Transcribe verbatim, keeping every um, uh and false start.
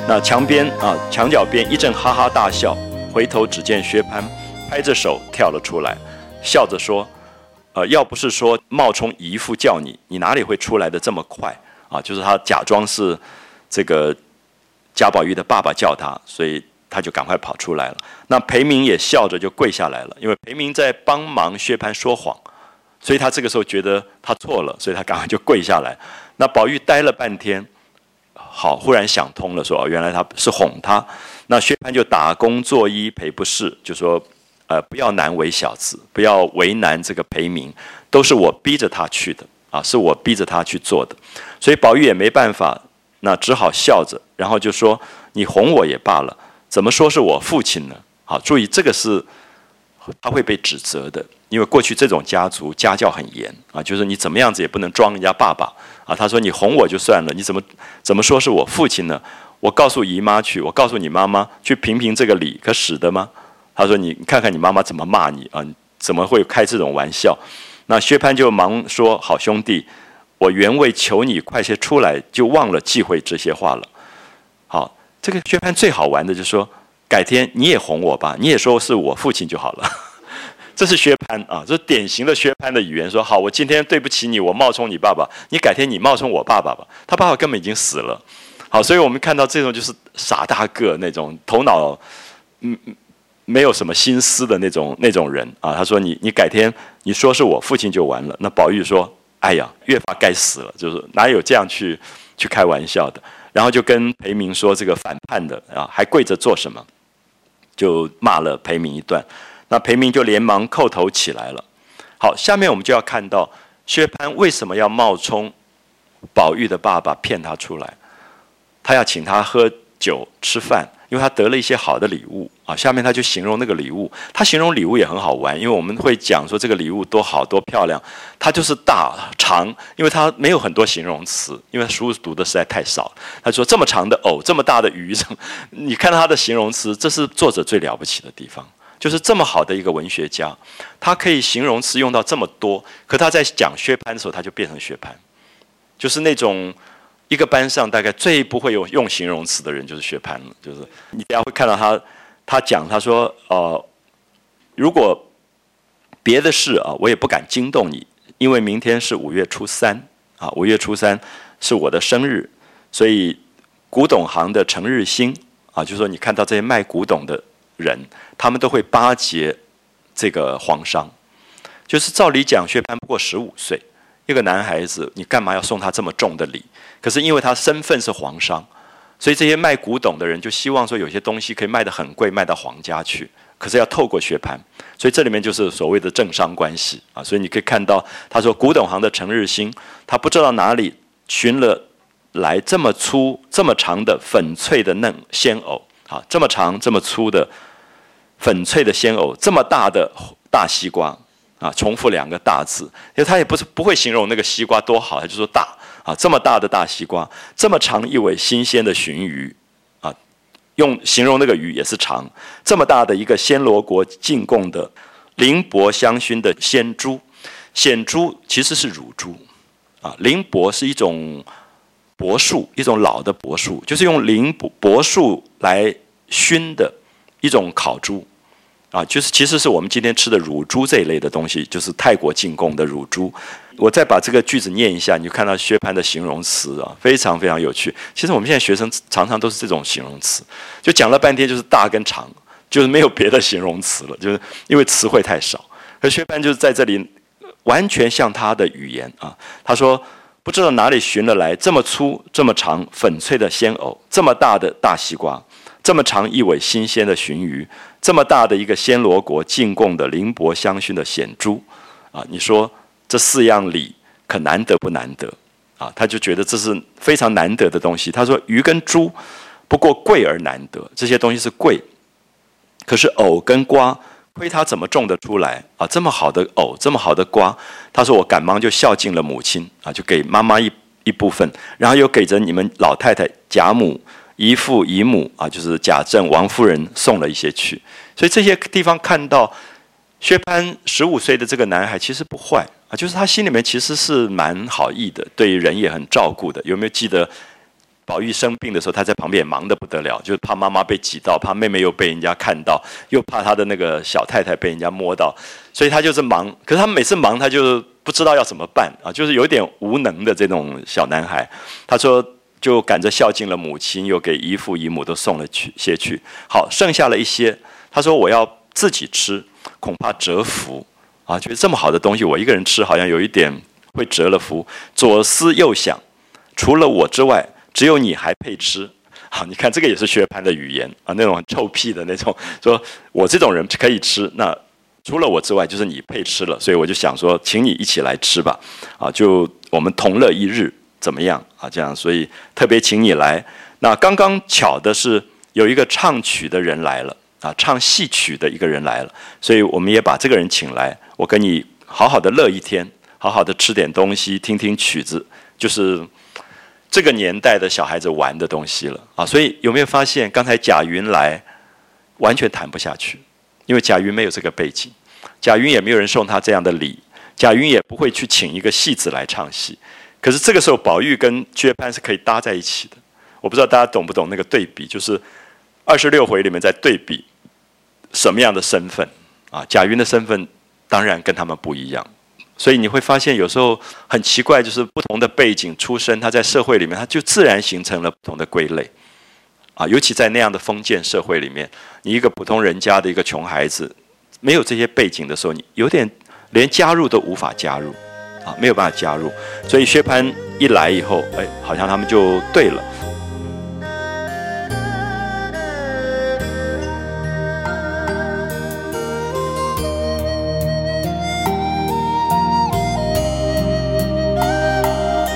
那墙边啊，墙角边一阵哈哈大笑，回头只见薛蟠拍着手跳了出来，笑着说：“呃，要不是说冒充姨父叫你，你哪里会出来的这么快啊？”就是他假装是这个贾宝玉的爸爸叫他，所以他就赶快跑出来了。那裴明也笑着就跪下来了，因为裴明在帮忙薛蟠说谎，所以他这个时候觉得他错了，所以他赶快就跪下来。那宝玉呆了半天。好，忽然想通了说，说、哦、原来他是哄他。那薛蟠就打工作揖赔不是，就说，呃，不要难为小子，不要为难这个裴明，都是我逼着他去的啊，是我逼着他去做的。所以宝玉也没办法，那只好笑着，然后就说：“你哄我也罢了，怎么说是我父亲呢？”好，注意这个是他会被指责的，因为过去这种家族家教很严啊，就是你怎么样子也不能装人家爸爸。啊，他说你哄我就算了，你怎么怎么说是我父亲呢？我告诉姨妈去，我告诉你妈妈去评评这个理，可使得吗？他说你你看看你妈妈怎么骂你啊，怎么会开这种玩笑？那薛蟠就忙说：“好兄弟，我原为求你快些出来，就忘了忌讳这些话了。”好，这个薛蟠最好玩的就是说，改天你也哄我吧，你也说是我父亲就好了。这是薛蟠啊，这是典型的薛蟠的语言。说好，我今天对不起你，我冒充你爸爸，你改天你冒充我爸爸吧。他爸爸根本已经死了。好，所以我们看到这种就是傻大个那种头脑嗯没有什么心思的那种那种人啊。他说你你改天你说是我父亲就完了。那宝玉说：“哎呀，越发该死了，就是哪有这样去去开玩笑的。”然后就跟裴明说这个反叛的啊，还跪着做什么？就骂了裴明一段。那裴明就连忙叩头起来了。好，下面我们就要看到薛蟠为什么要冒充宝玉的爸爸骗他出来，他要请他喝酒吃饭，因为他得了一些好的礼物啊。下面他就形容那个礼物，他形容礼物也很好玩，因为我们会讲说这个礼物多好多漂亮，它就是大长，因为他没有很多形容词，因为书读的实在太少。他说这么长的藕，这么大的鱼，你看到他的形容词，这是作者最了不起的地方。就是这么好的一个文学家，他可以形容词用到这么多，可他在讲薛蟠的时候，他就变成薛蟠，就是那种一个班上大概最不会有用形容词的人就是薛蟠了。就是你等下会看到他，他讲他说，呃，如果别的事啊，我也不敢惊动你，因为明天是五月初三啊，五月初三是我的生日，所以古董行的程日兴啊，就是说你看到这些卖古董的人，他们都会巴结这个皇商。就是照理讲，薛蟠不过十五岁，一个男孩子，你干嘛要送他这么重的礼？可是因为他身份是皇商，所以这些卖古董的人就希望说有些东西可以卖得很贵，卖到皇家去，可是要透过薛蟠，所以这里面就是所谓的政商关系啊。所以你可以看到，他说古董行的程日兴，他不知道哪里寻了来这么粗、这么长的粉脆的嫩鲜藕啊，这么长、这么粗的粉脆的鲜藕，这么大的大西瓜啊，重复两个大字，因为他也不是不会形容那个西瓜多好，他就说大啊，这么大的大西瓜，这么长一尾新鲜的鲟鱼啊，用形容那个鱼也是长，这么大的一个暹罗国进贡的灵柏香薰的鲜珠，鲜珠其实是乳猪啊，灵柏是一种柏树，一种老的柏树，就是用灵柏树来熏的一种烤猪啊，就是其实是我们今天吃的乳猪这一类的东西，就是泰国进贡的乳猪。我再把这个句子念一下，你就看到薛蟠的形容词啊，非常非常有趣。其实我们现在学生常常都是这种形容词，就讲了半天就是大跟长，就是没有别的形容词了，就是因为词汇太少。可薛蟠就是在这里完全像他的语言啊，他说不知道哪里寻了来这么粗、这么长、粉脆的鲜藕，这么大的大西瓜。这么长一尾新鲜的鲟鱼，这么大的一个暹罗国进贡的灵柏香薰的鲜猪，啊，你说这四样礼可难得不难得啊？他就觉得这是非常难得的东西。他说鱼跟猪不过贵而难得，这些东西是贵，可是藕跟瓜亏他怎么种得出来啊？这么好的藕，这么好的瓜，他说我赶忙就孝敬了母亲啊，就给妈妈一一部分，然后又给着你们老太太贾母。姨父姨母啊，就是贾政、王夫人送了一些去，所以这些地方看到薛蟠十五岁的这个男孩其实不坏啊，就是他心里面其实是蛮好意的，对人也很照顾的。有没有记得宝玉生病的时候，他在旁边也忙得不得了，就是怕妈妈被挤到，怕妹妹又被人家看到，又怕他的那个小太太被人家摸到，所以他就是忙。可是他每次忙，他就不知道要怎么办啊，就是有点无能的这种小男孩。他说，就赶着孝敬了母亲，又给姨父姨母都送了去些去。好，剩下了一些，他说我要自己吃，恐怕折福啊，觉得这么好的东西，我一个人吃好像有一点会折了福。左思右想，除了我之外，只有你还配吃。好，你看这个也是薛蟠的语言啊，那种很臭屁的那种，说我这种人可以吃，那除了我之外，就是你配吃了，所以我就想说，请你一起来吃吧，啊，就我们同乐一日，怎么样啊？这样，所以特别请你来。那刚刚巧的是，有一个唱曲的人来了啊，唱戏曲的一个人来了，所以我们也把这个人请来，我跟你好好的乐一天，好好的吃点东西，听听曲子，就是这个年代的小孩子玩的东西了啊！所以有没有发现，刚才贾云来完全谈不下去，因为贾云没有这个背景，贾云也没有人送他这样的礼，贾云也不会去请一个戏子来唱戏。可是这个时候，宝玉跟薛蟠是可以搭在一起的。我不知道大家懂不懂那个对比，就是二十六回里面在对比什么样的身份啊？贾云的身份当然跟他们不一样。所以你会发现，有时候很奇怪，就是不同的背景出身，他在社会里面，他就自然形成了不同的归类，啊，尤其在那样的封建社会里面，你一个普通人家的一个穷孩子，没有这些背景的时候，你有点连加入都无法加入，啊，没有办法加入。所以薛蟠一来以后，哎，好像他们就对了。